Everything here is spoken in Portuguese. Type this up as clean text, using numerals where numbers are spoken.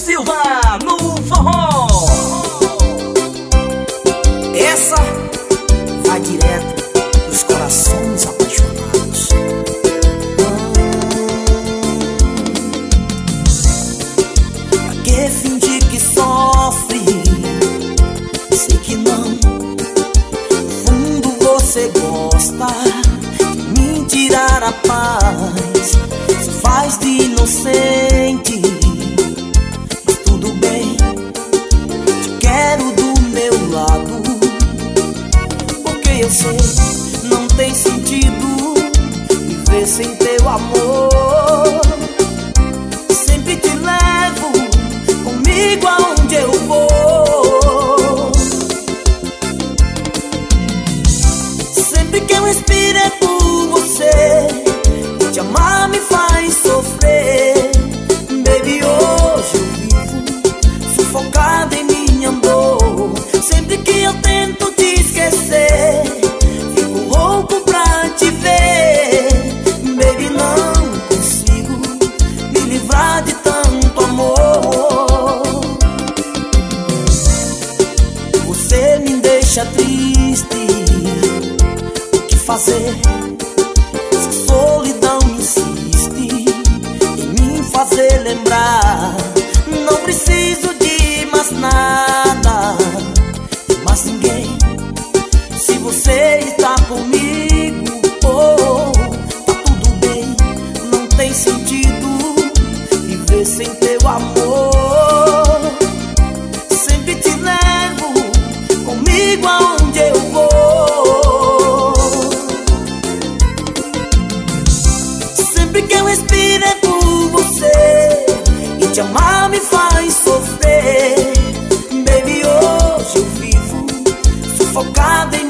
Silva no forró. Essa vai direto dos corações apaixonados. Pra que fingir que sofre? Sei que não. No fundo você gosta de me tirar a paz. Se faz de inocente, mas tudo bem. Te quero do meu lado, porque eu sei, não tem sentido viver sem teu amor. Sempre te levo comigo aonde eu vou. Sempre que eu respiro é por você. Te amar me faz sofrer. Baby, hoje eu vivo sufocado em minha dor. Sempre que eu tento te esquecer, fico louco pra te ver. Baby, não consigo me livrar de tanto amor. Você me deixa triste. O que fazer? Se solidão insiste em me fazer lembrar. Não preciso de mais nada, mais ninguém. Se você está comigo, oh, tá tudo bem. Não tem sentido viver sem teu amor. Sempre te levo comigo aonde eu vou. Sempre que eu respiro é por você. E te amar me faz sofrer. Baby, hoje eu vivo sufocado em